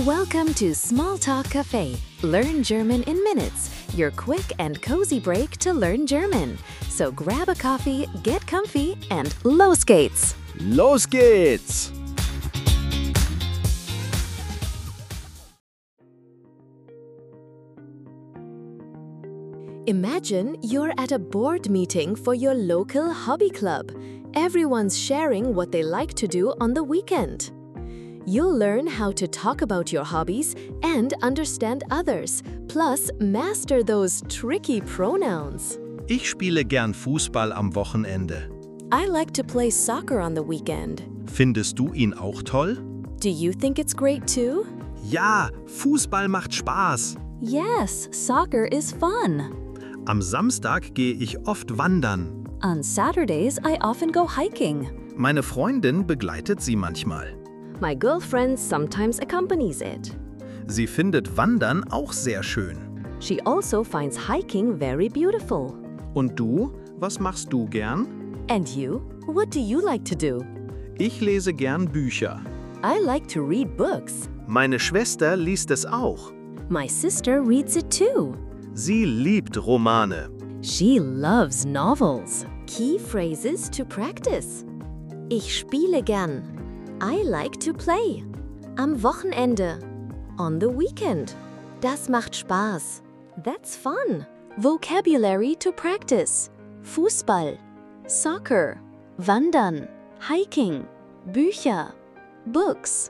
Welcome to Smalltalk Cafe. Learn German in minutes. Your quick and cozy break to learn German. So grab a coffee, get comfy, and los geht's! Los geht's! Imagine you're at a board meeting for your local hobby club. Everyone's sharing what they like to do on the weekend. You'll learn how to talk about your hobbies and understand others, plus master those tricky pronouns. Ich spiele gern Fußball am Wochenende. I like to play soccer on the weekend. Findest du ihn auch toll? Do you think it's great too? Ja, Fußball macht Spaß. Yes, soccer is fun. Am Samstag gehe ich oft wandern. On Saturdays, I often go hiking. Meine Freundin begleitet sie manchmal. My girlfriend sometimes accompanies it. Sie findet Wandern auch sehr schön. She also finds hiking very beautiful. Und du? Was machst du gern? And you? What do you like to do? Ich lese gern Bücher. I like to read books. Meine Schwester liest es auch. My sister reads it too. Sie liebt Romane. She loves novels. Key phrases to practice. Ich spiele gern. I like to play. Am Wochenende. On the weekend. Das macht Spaß. That's fun. Vocabulary to practice. Fußball. Soccer. Wandern. Hiking. Bücher. Books.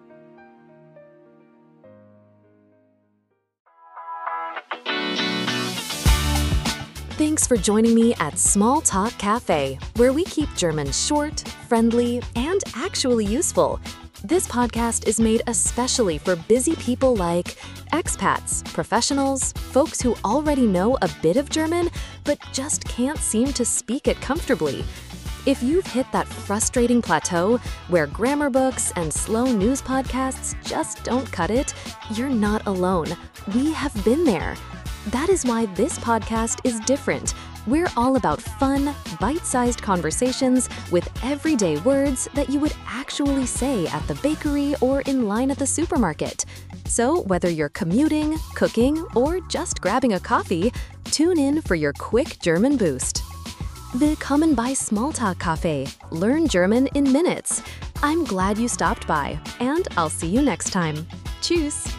Thanks for joining me at Smalltalk Cafe, where we keep German short, friendly, and actually useful. This podcast is made especially for busy people like expats, professionals, folks who already know a bit of German but just can't seem to speak it comfortably. If you've hit that frustrating plateau where grammar books and slow news podcasts just don't cut it, you're not alone. We have been there. That is why this podcast is different. We're all about fun, bite-sized conversations with everyday words that you would actually say at the bakery or in line at the supermarket. So whether you're commuting, cooking, or just grabbing a coffee, tune in for your quick German boost. Willkommen bei Smalltalk Cafe. Learn German in minutes. I'm glad you stopped by, and I'll see you next time. Tschüss!